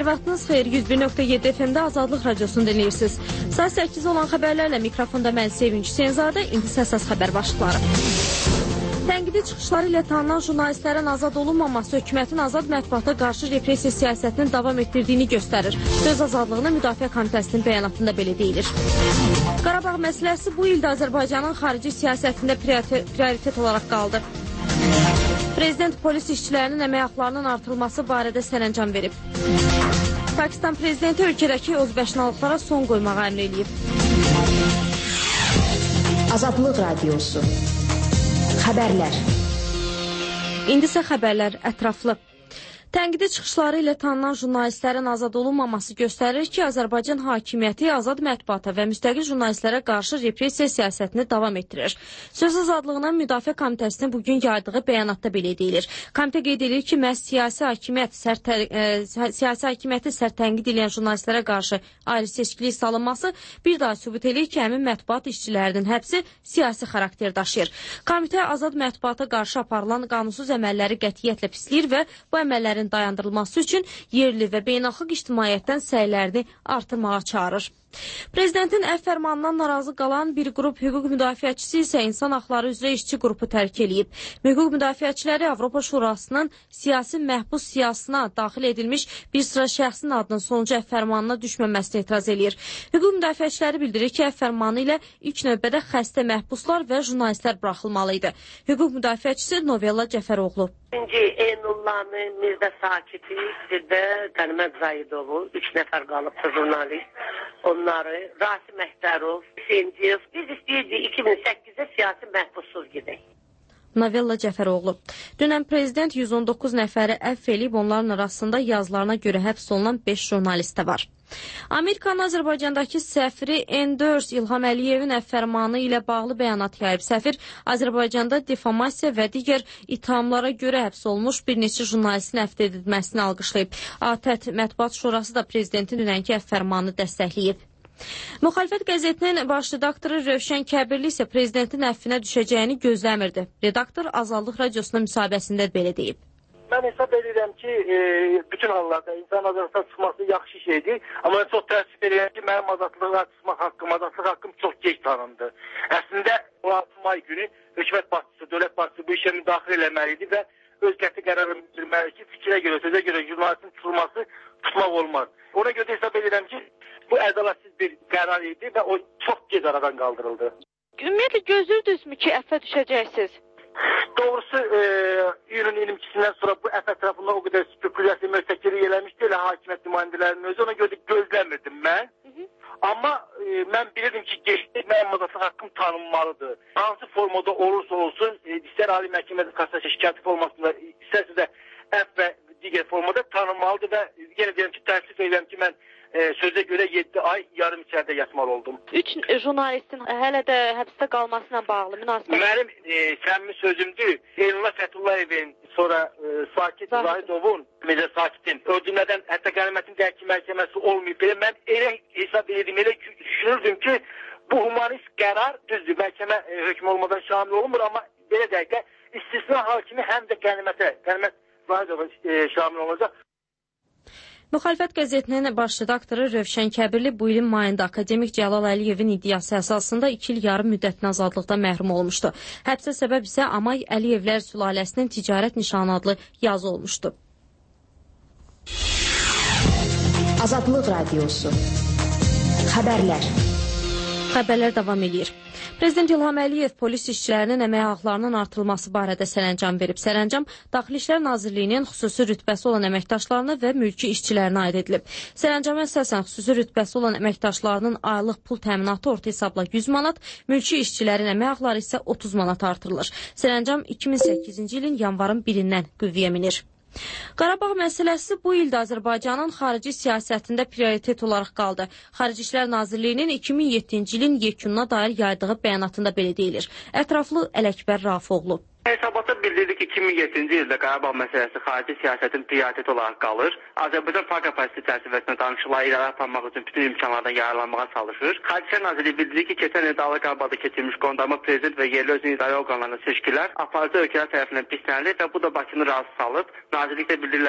Hər vaxtınız xeyir, 101.7 FM-də Azadlıq Radiosunu dinləyirsiniz. Saat 8 olan xəbərlərlə mikrofonda mən Sevinç Hüseynzadə, indi əsas xəbər başlıqları. Tənqidi çıxışları ilə tanınan jurnalistlərin azad olunmaması hökumətin azad mətbuata qarşı repressiya siyasətinin davam etdirdiyini göstərir. Söz azadlığını Müdafiə Komitəsinin bəyanatında belə deyilir. Qarabağ məsələsi bu ildə Azərbaycanın xarici siyasətində prioritet olaraq qaldı. Prezident polis işçilərinin əmək haqlarının artırılması barədə sərəncam verib. Pakistan prezidenti ölkədəki özbəşinalıqlara son qoymağa əmr eləyib. Azadlıq Radiosu. Xəbərlər. İndi isə xəbərlər ətraflı. Tənqidi çıxışları ilə tanınan jurnalistlərin azad olunmaması göstərir ki, Azərbaycan hakimiyyəti azad mətbuata və müstəqil jurnalistlərə qarşı repressiya siyasətini davam etdirir. Söz azadlığına Müdafiə Komitəsinin bugün yaydığı bəyanatda belə deyilir. Komitə qeyd edir ki, məhz siyasi hakimiyyəti sərt tənqid edən jurnalistlərə qarşı ayrı seçkilik salınması bir daha sübut edir ki, həmin mətbuat işçilərinin həbsi siyasi xarakter daşıyır. Komitə azad mətbuata qarşı aparılan qanunsuz əməlləri qətiyyətlə pisləyir və bu əməllərin dayandırılması üçün yerli və beynəlxalq ictimaiyyətdən səylərini artırmağa çağırır. Prezidentin əfv fərmanından narazı qalan bir qrup hüquq müdafiəçisi isə insan haqları üzrə işçi qrupu tərk eləyib. Hüquq müdafiəçiləri Avropa Şurasının siyasi məhbus siyasına daxil edilmiş bir sıra şəxsin adının sonuncu əfv fərmanına düşməməsini etiraz eləyir. Hüquq müdafiəçiləri bildirir ki, əfv fərmanı ilə ilk növbədə xəstə məhbuslar və jurnalistlər buraxılmalıydı. Hüquq müdafiəçisi Novella Cəfəroğlu. Eynullahı, Mirzə Sakiti, Zirdə, Qənimət Zayidovu, 3 nəfər qalıbdır jurnalist. Onları, Rasim Məhdərov, Hüseyndiyev, biz istəyirdik 2008-də siyasi məhbussuz gedək. Novella Cəfəroğlu. Dünən prezident 119 nəfəri əfv eləyib, onların arasında yazılarına görə həbs olunan 5 jurnalist də var. Amerikanın Azərbaycandakı səfiri Enders İlham Əliyevin əfv fərmanı ilə bağlı bəyanat yayıb. Səfir Azərbaycanda difamasiya və digər ithamlara görə həbs olmuş bir neçə jurnalistin əfv edilməsini alqışlayıb. ATƏT Mətbuat Şurası da prezidentin dünənki əfv fərmanını dəstəkləyib. Müxalifət qəzetinin baş redaktoru Rövşən Kəbirli isə prezidentin əfvinə düşəcəyini gözləmirdi. Redaktor Azadlıq Radiosuna müsahibəsində belə deyib. Mən hesab edirəm ki, bütün hallarda insan azadlığa çıxması yaxşı şeydir. Amma mən çox təəssüf edirəm ki, mənim azadlığa çıxmaq azadlıq haqqım çox geç tanındı. Əslində 16 may günü hökumət başçısı, dövlət başçısı bu işə müdaxilə eləməlidir və öz qəti qərarını bildirməlidir ki, fikrə görə, sözə görə jurnalistin tutulması tutmaq olmaz. Ona görə hesab edirəm ki, bu ədalətsiz bir qərar idi və o çox gec aradan qaldırıldı. Ümumiyyətlə gözləyirdinizmi ki, əfvə düşəcəksiniz? Doğrusu iyunun 22-sindən sonra bu əfv ətrafında o qədər spekulyasiya müstəqillik eləmişdi elə hakimiyyət nümayəndələrinin özü. Ona görə gözləmirdim mən. Amma mən bilirdim ki, geçdi mənim azadlıq haqqım tanınmalıdır. Hansı formada olursa olsun, istər Ali Məhkəmədə kassasiya şikayəti formasında, istərsə də əfv və digər formada tanınmalıdır və yenə deyirəm ki, təəssüf edirəm ki, mən sözə görə 7 ay yarım içəridə yatmalı oldum. 3 jurnalistin hələ də həbsdə qalmasına bağlı münasibət. Mənim səmimi sözümdür. Eynullah Fətullayevin, sonra Sakit Zahidovun, Mirzə Sakitin öldürmədən hətta qənimətin dərki məhkəməsi olmayıb. Mən elə hesab edirdim, elə düşünürdüm ki, bu humanist qərar düzdür. Məhkəmə hökm olmadan şamil olunmur, amma belə dəqiqə istisna hakimi həm də qənimət Zahidova şamil olacaq. Müxalifət qəzetinin baş redaktoru Rövşən Kəbirli bu ilin mayında akademik Cəlal Əliyevin iddiası əsasında 2 il yarım müddətinə azadlıqdan məhrum olmuşdu. Həbsə səbəb isə Amay Əliyevlər sülaləsinin ticarət nişanı adlı yazı olmuşdu. Azadlıq Radiosu. Xəbərlər. Xəbərlər davam edir. Prezident İlham Əliyev polis işçilərinin əmək haqlarının artırılması barədə sərəncam verib. Sərəncam Daxili İşlər Nazirliyinin xüsusi rütbəsi olan əməkdaşlarına və mülki işçilərinə aid edilib. Sərəncama əsasən xüsusi rütbəsi olan əməkdaşlarının aylıq pul təminatı orta hesabla 100 manat, mülki işçilərin əmək haqları isə 30 manat artırılır. Sərəncam 2008-ci ilin yanvarın 1-dən qüvvəyə minir. Qarabağ məsələsi bu ildə Azərbaycanın xarici siyasətində prioritet olaraq qaldı. Xarici İşlər Nazirliyinin 2007-ci ilin yekununa dair yaydığı bəyanatında belə deyilir. Ətraflı Ələkbər Rafoğlu. Hesabata bildirdi ki, 2007-ci ildə Qarabağ məsələsi xarici siyasətin prioritet olaraq qalır. Azərbaycan park kapasitesi çərçivəsində danışıqları irəli aparmaq üçün bütün imkanlardan yararlanmağa çalışır. Xarici İşlər Nazirliyi bildirdi ki, keçən il Dağlıq Qarabağda keçirilmiş qondarma prezident və yerli özünün idarə orqanlarına seçkilər aparıcı ölkələr tərəfindən pislənildi və bu da Bakını razı salıb. Nazirlikdə bildirilən